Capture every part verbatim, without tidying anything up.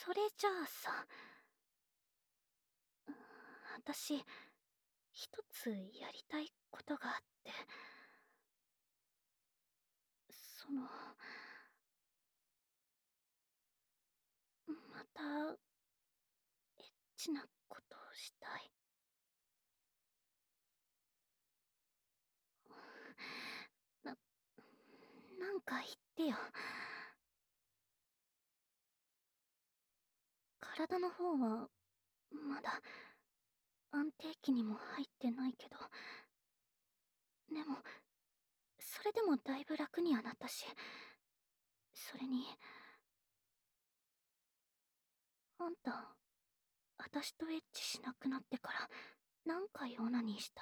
それじゃあさ、私、一つやりたいことがあって、その、また、エッチなことをしたい。な、なんか言ってよ。体の方は、まだ、安定期にも入ってないけど、でも、それでもだいぶ楽にはなったし、それに、あんた、私とエッチしなくなってから、何回オナニーした？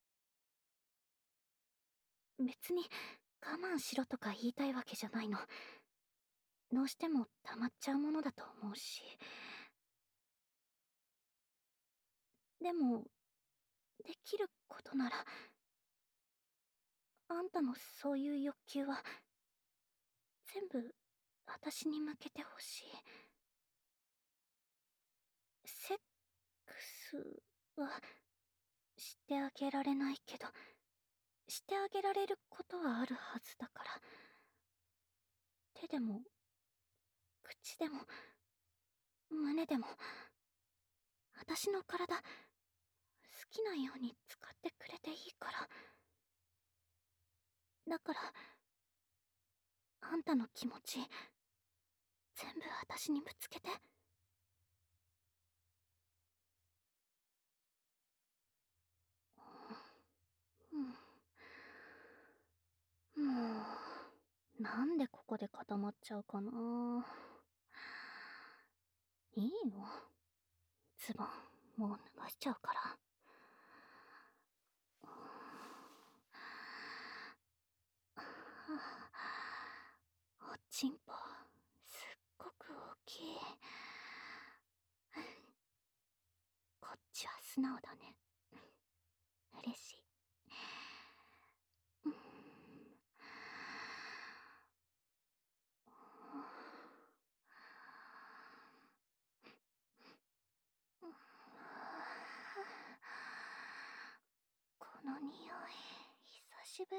別に、我慢しろとか言いたいわけじゃないの。どうしても溜まっちゃうものだと思うし。でも、できることなら、あんたのそういう欲求は、全部、私に向けてほしい。セックスは、してあげられないけど、してあげられることはあるはずだから。手でも、口でも、胸でも、私の体、好きなように使ってくれていいから。だから、あんたの気持ち、全部私にぶつけて。うん、もう、なんでここで固まっちゃうかな。いいの？ズボン、もう脱がしちゃうから。おちんぽ、すっごく大きい。こっちは素直だね。嬉しい。うん、この匂い、久しぶり。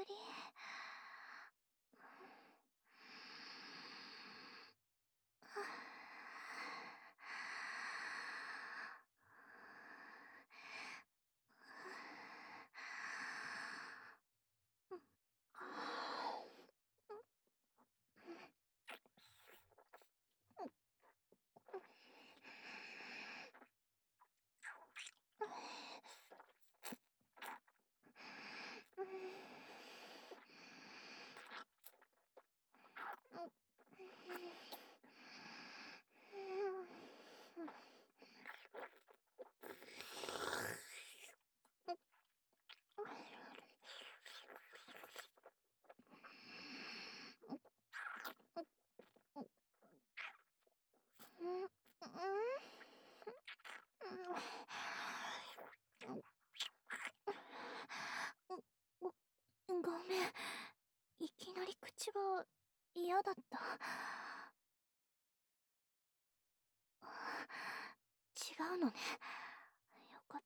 ご、ごめん。いきなり口は嫌だった。違うのね。よかった。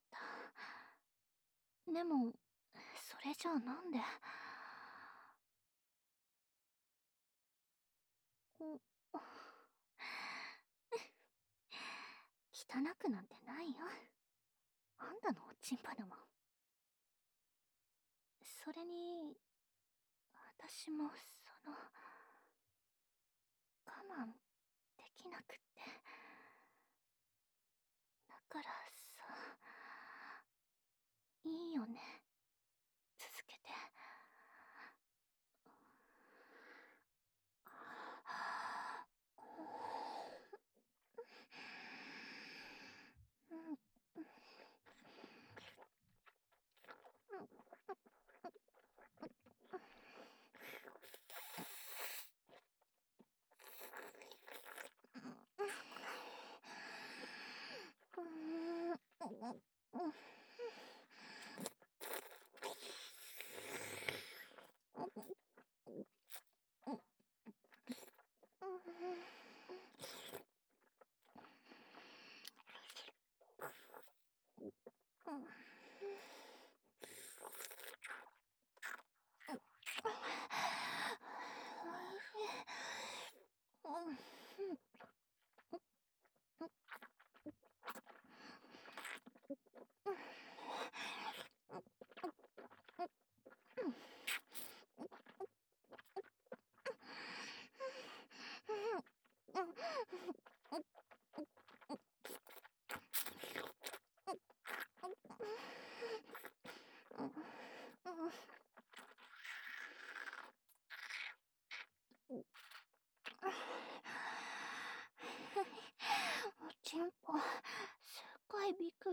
でも、それじゃあなんで。汚くなんてないよ。あんたのおちんぽだもん。それに、私もその、我慢できなくって。だからさ、いいよね。続けて。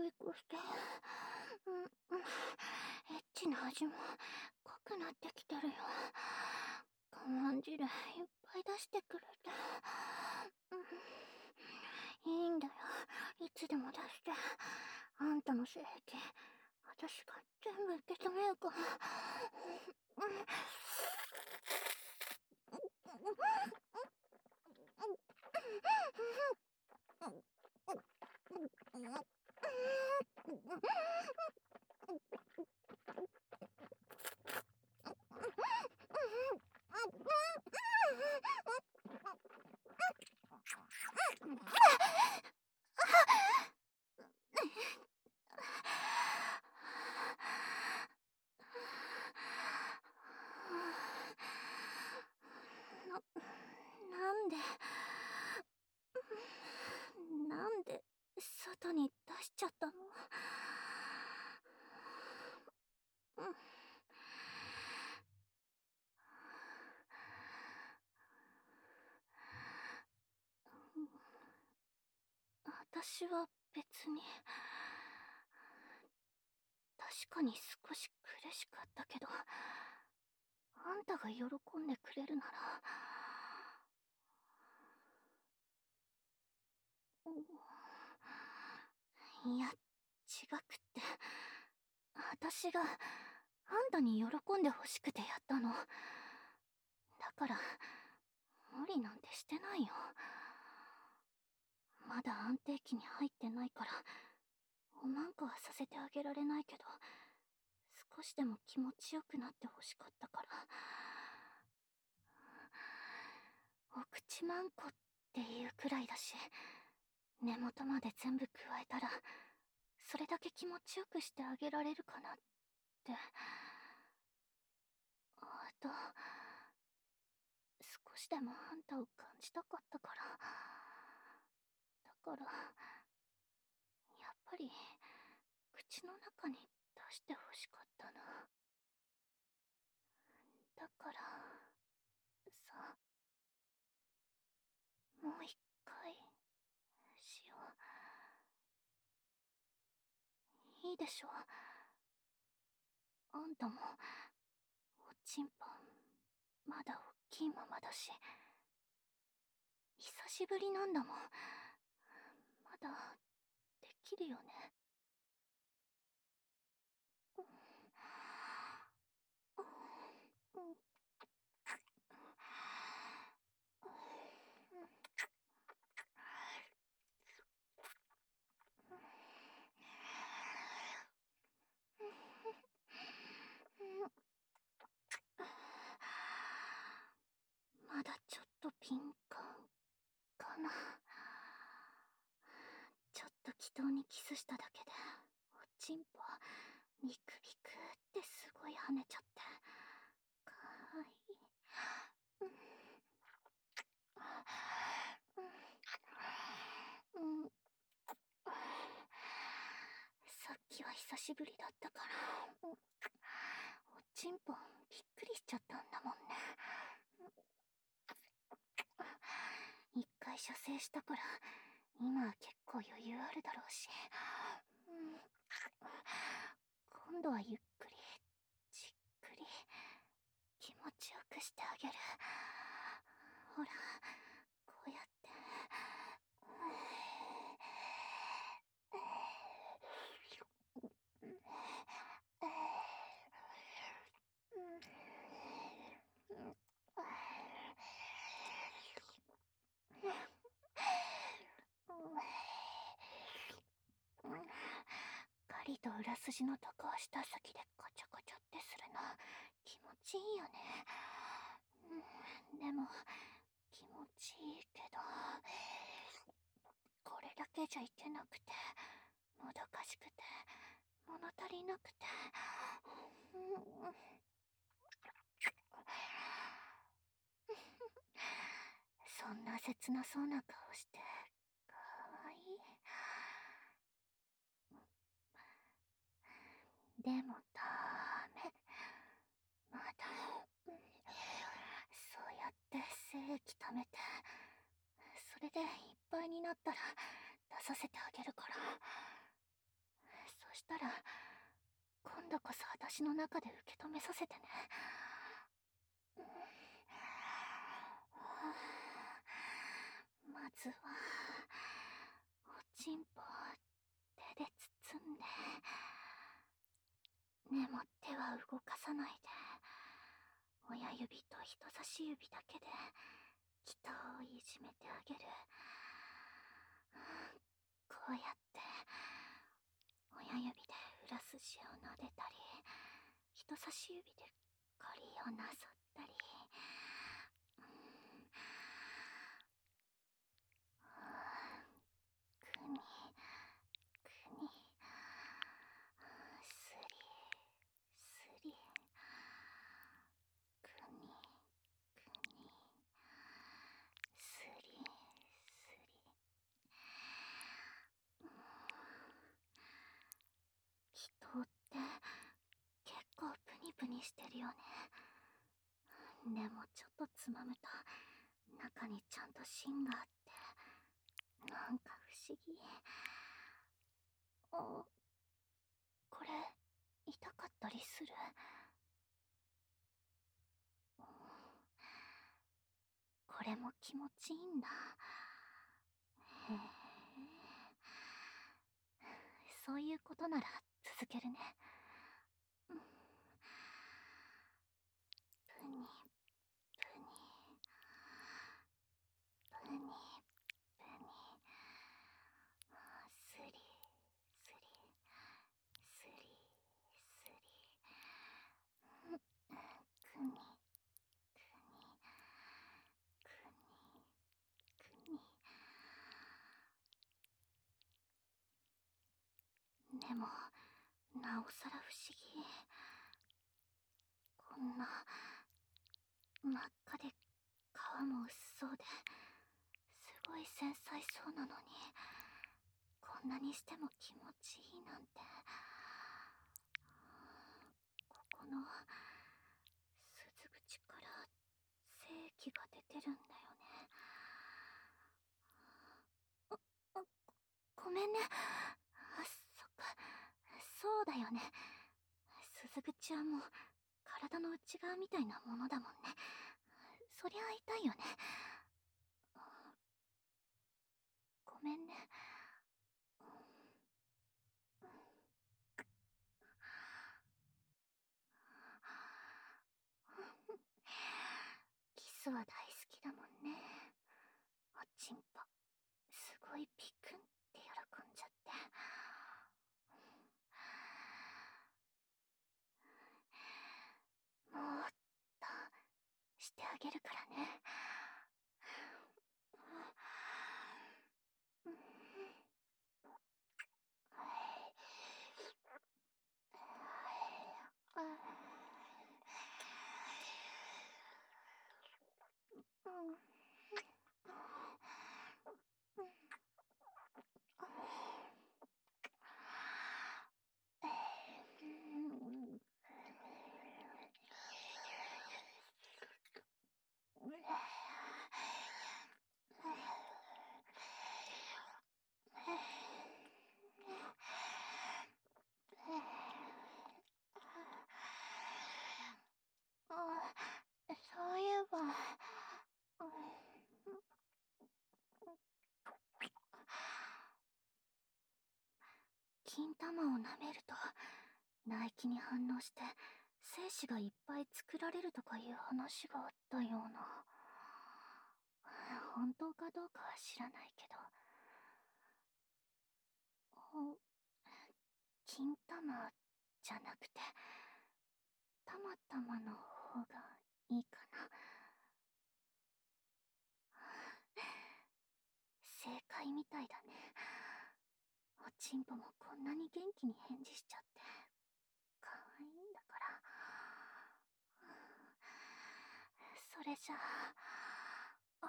びっくりして。うん、うん。エッチな味も濃くなってきてるよ。我慢汁いっぱい出してくれて。うん、いいんだよ。いつでも出して。あんたの性癖、私が全部受け止めるから。うん。な、なんで、なんで、外に出しちゃったの？うん。私は別に、確かに少し苦しかったけど、あんたが喜んでくれるなら。いや、違くって、私があんたに喜んでほしくてやったの。だから無理なんてしてないよ。まだ安定期に入ってないからおまんこはさせてあげられないけど、少しでも気持ちよくなってほしかったから。お口まんこっていうくらいだし、根元まで全部加えたらそれだけ気持ちよくしてあげられるかなって。あと少しでもあんたを感じたかったから。だからやっぱり口の中に出してほしかったな。だからさ、もう一回しよう。いいでしょ？あんたもおちんぽまだおっきいままだし、久しぶりなんだもん。まだできるよね。まだちょっと敏感かな。ちょっと祈祷にキスしただけでおちんぽビクビクってすごい跳ねちゃって、かわいい。うん、うん、さっきは久しぶりだったから、うん、おちんぽびっくりしちゃったんだもんね。一回射精したから今は結構余裕あるだろうし、うん、今度はゆっくりじっくり気持ちよくしてあげる。ほら、こうやって。狩りと裏筋のとこを舌先でコチョコチョってするの気持ちいいよね。うん、でも気持ちいいけど、これだけじゃいけなくて、もどかしくて物足りなくて、うん、そんな切なそうな顔してかわいい。でもダメ、まだ、うん、そうやって精液溜めて、それでいっぱいになったら出させてあげるから。 ったら、今度こそ私の中で受け止めさせてね。まずは、おちんぽを手で包んで、でも手は動かさないで、親指と人差し指だけで気筒をいじめてあげる。こうやって親指で裏筋を撫でたり、人差し指でコリをなぞったり、くにくに、すりすり、くにくに、すりすり。気筒って結構プニプニしてるよね。でもちょっとつまむと中にちゃんと芯があって、なんか不思議。あ、これ痛かったりする？これも気持ちいいんだ。へえ、そういうことなら続けるね。うん、プニプニプニプニ、スリスリスリスリ、くにくにくにくに。でもなおさら不思議。こんな真っ赤で皮も薄そうで、すごい繊細そうなのに、こんなにしても気持ちいいなんて。ここの鈴口から精液が出てるんだよね。あ、あ、ごめんね。あ、そっか、そうだよね。鈴口はもう体の内側みたいなものだもんね。そりゃ痛いよね。ごめんね。キスは大好きだもんね。おちんぽすごいピクンって喜んじゃって。もっとしてあげるからね。そういえば、金玉を舐めると唾液に反応して精子がいっぱい作られるとかいう話があったような。本当かどうかは知らないけど、金玉じゃなくてたまたまの方がいいかな。正解みたいだね。おちんぽもこんなに元気に返事しちゃって可愛いんだから。それじゃあ、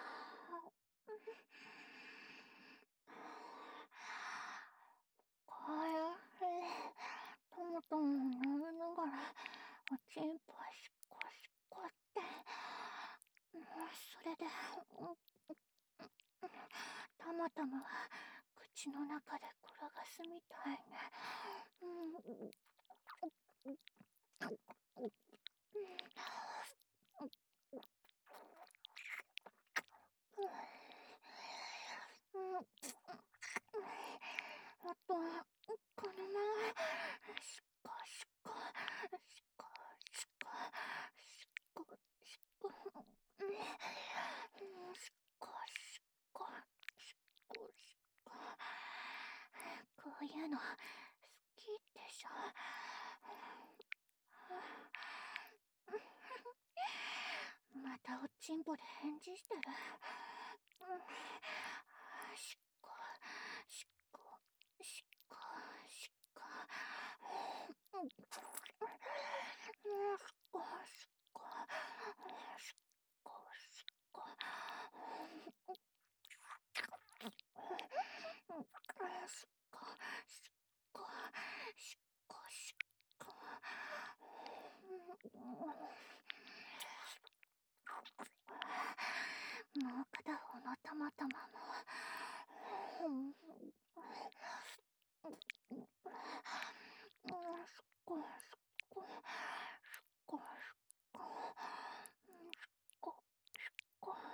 これともとも飲みながらおちんぽしこしこって、それでたまたまは口の中で転がすみたいね。うあと、このまま、しこしこ、しこしこ、しこしこ、うんしこしこ、しこしこ。こういうの、好きでしょ。またおちんぽで返事してる。しっこ、しっこ、しっこ、しっこ。しっこ、しっこ、しっこ、しっこ、しっこ。しっこ、しっこ、しっこ、しっこ。もう片方のたまたまも。すっごいすっごいすっごいすっごいすっごいすっごい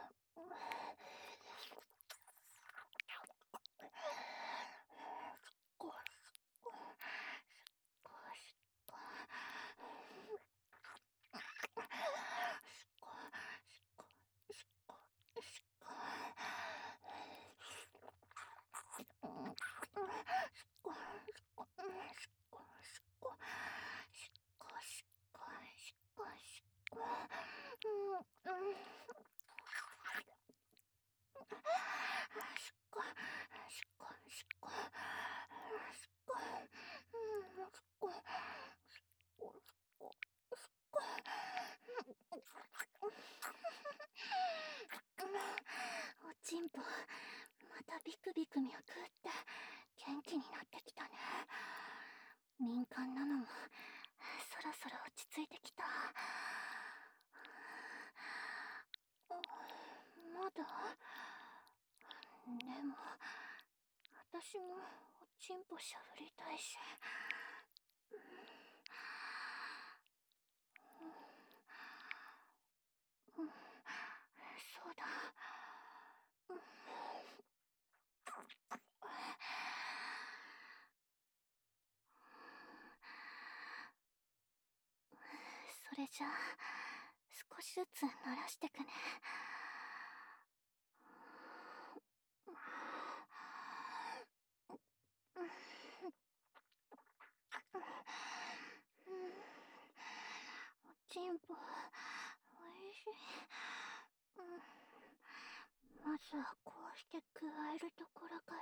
おちんぽ、またビクビク脈打って元気になってきたね。敏感なのもそろそろ落ち着いてきた。まだでも私もおちんぽしゃぶりたいし。うん、そうだ。それじゃあ少しずつ慣らしてくね。おちんぽ、おいしい。まずはこうして加えるところから。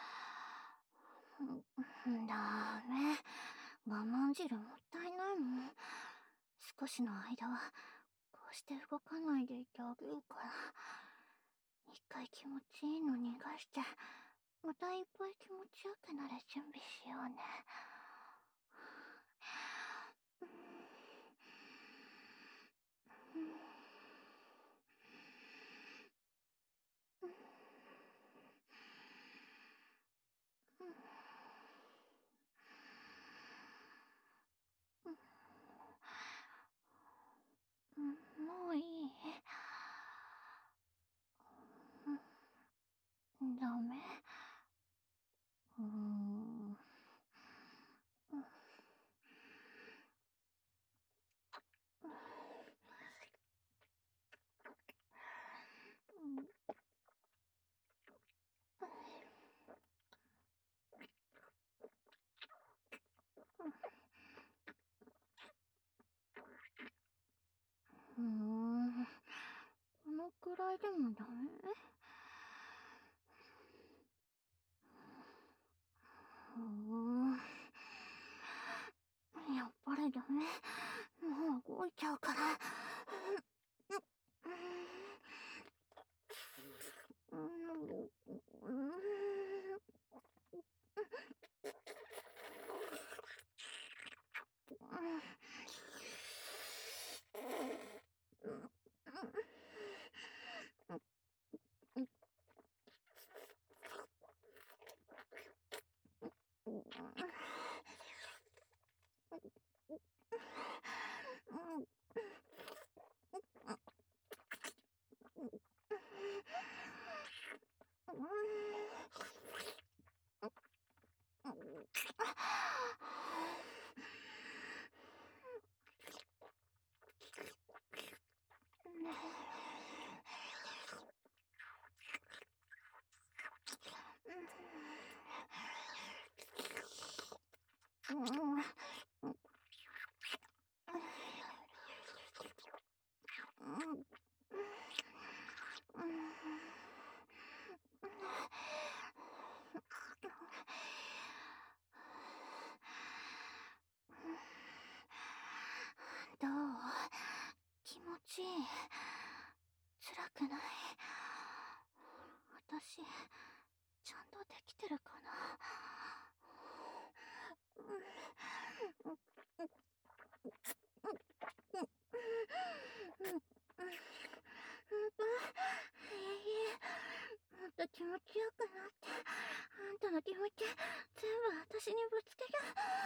ダメ。我慢汁もったいないもん。少しの間はこうして動かないでいてあげるから。一回気持ちいいの逃がして、またいっぱい気持ちよくなる準備しようね。もういい？ダメ？うーん。うーん。このくらいでもダメ？うーん。やっぱりダメ。もう動いちゃうから。うん。 ちいい。辛くない。私、ちゃんとできてるかな。もっと気持ちよくなって、あんたの気持ち、全部私にぶつける。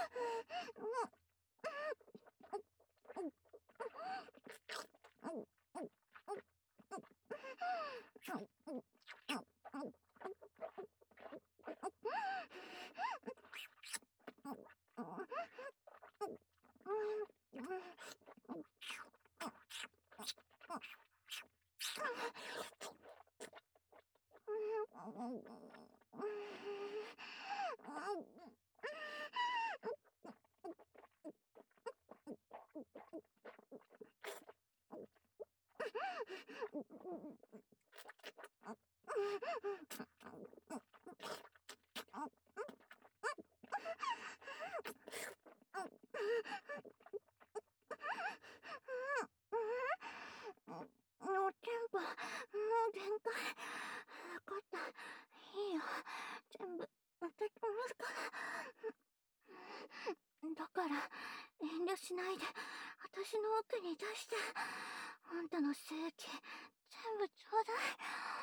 もう全部、もう限界。分かった。いいよ。全部、私がますから。だから、遠慮しないで、私の奥に出して。あんたの精液、全部ちょうだい。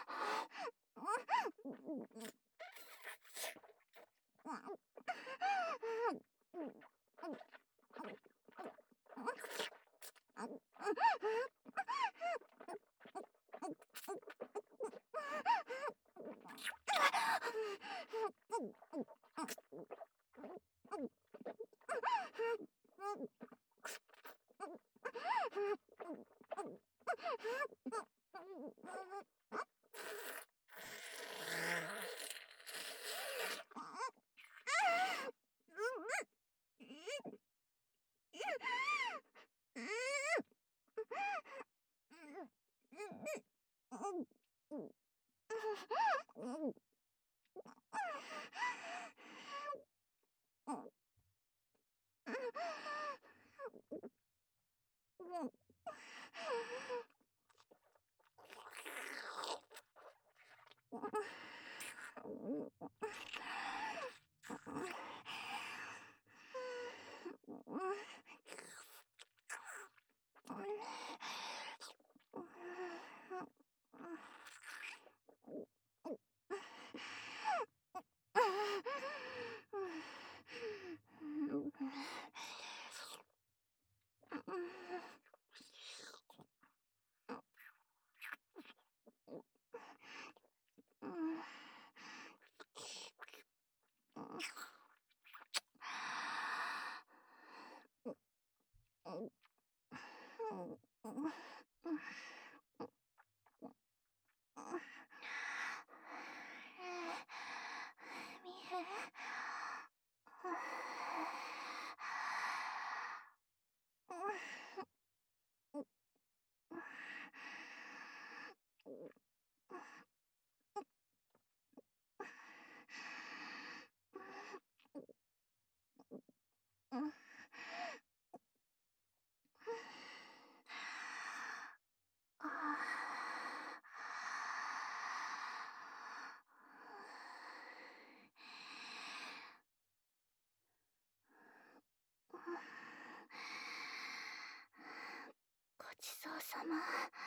ごちそうさま。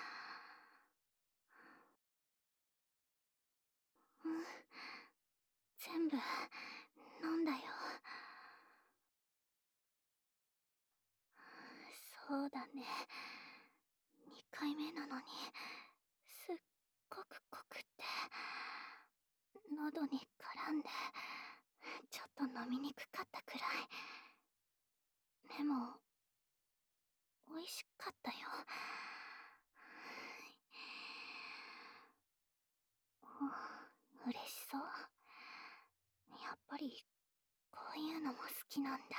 うん、全部飲んだよ。そうだね。にかいめなのにすっごく濃くって喉に絡んでちょっと飲みにくかったくらい。でも美味しかったよ。嬉しそう。やっぱりこういうのも好きなんだ。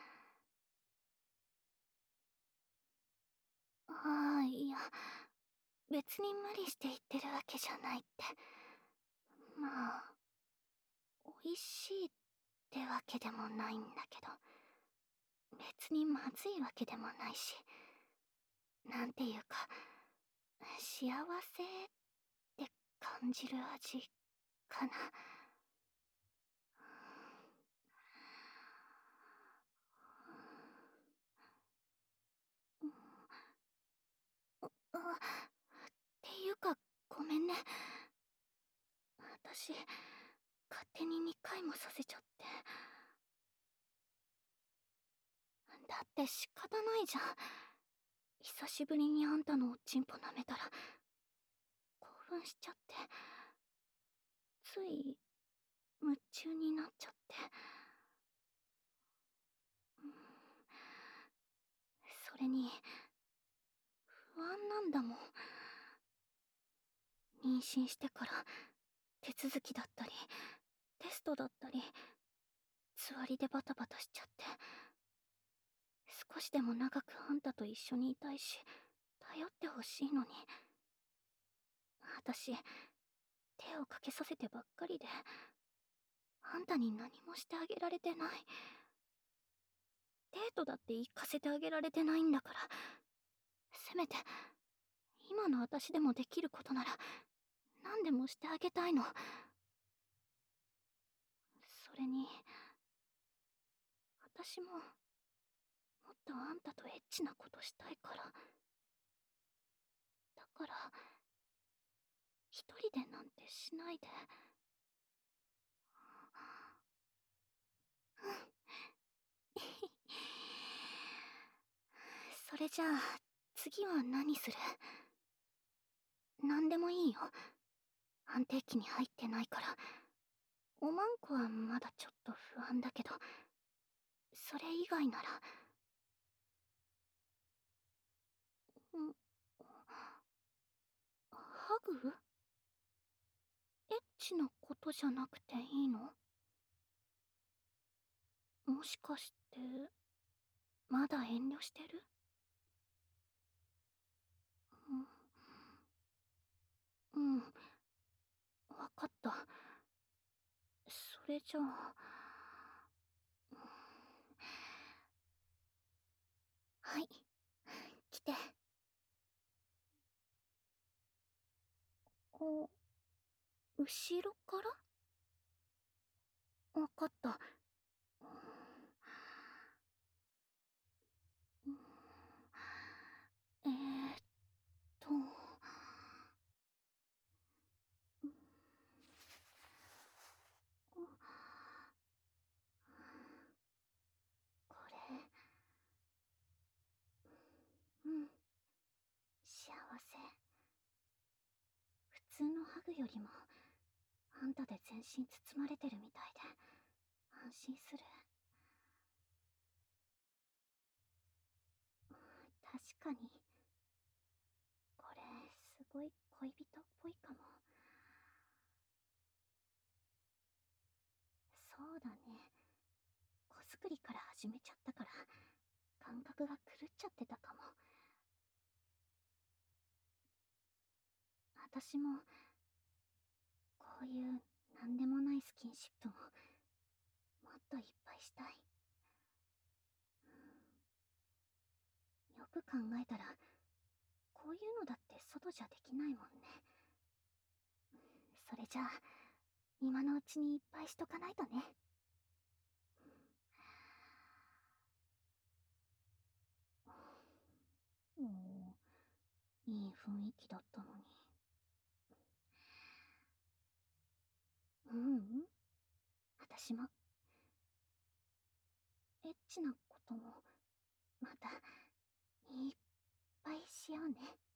ああ、いや、別に無理して言ってるわけじゃないって。まあ、美味しいってわけでもないんだけど、別にまずいわけでもないし、なんていうか、 幸せって感じる味かな。あ、っていうか、ごめんね。私、勝手ににかいもさせちゃって。だって仕方ないじゃん。久しぶりにあんたのおちんぽ舐めたら、興奮しちゃって。つい、夢中になっちゃって。それに、不安なんだもん。妊娠してから手続きだったりテストだったりつわりでバタバタしちゃって、少しでも長くあんたと一緒にいたいし頼ってほしいのに、私手をかけさせてばっかりであんたに何もしてあげられてない。デートだって行かせてあげられてないんだから、せめて今の私でもできることなら何でもしてあげたいの。それに私ももっとあんたとエッチなことしたいから。だから一人でなんてしないで。うんそれじゃあ次は何する？何でもいいよ。安定期に入ってないから。おまんこはまだちょっと不安だけど、それ以外なら。んハグ？エッチなことじゃなくていいの？もしかしてまだ遠慮してる？うん、うん、わかった。それじゃあ、はい、来て。お、後ろから？わかった。えーっと、これ、うん、幸せ。普通のハグよりもあんたで全身包まれてるみたいで安心する。確かにこれすごい恋人っぽいかも。そうだね、子作りから始めちゃったから感覚が狂っちゃってたかも。私もこういうなんでもないスキンシップももっといっぱいしたい。よく考えたらこういうのだって外じゃできないもんね。それじゃあ今のうちにいっぱいしとかないとね。おー、いい雰囲気だったのに。ううん、私もエッチなこともまたいっぱいしようね。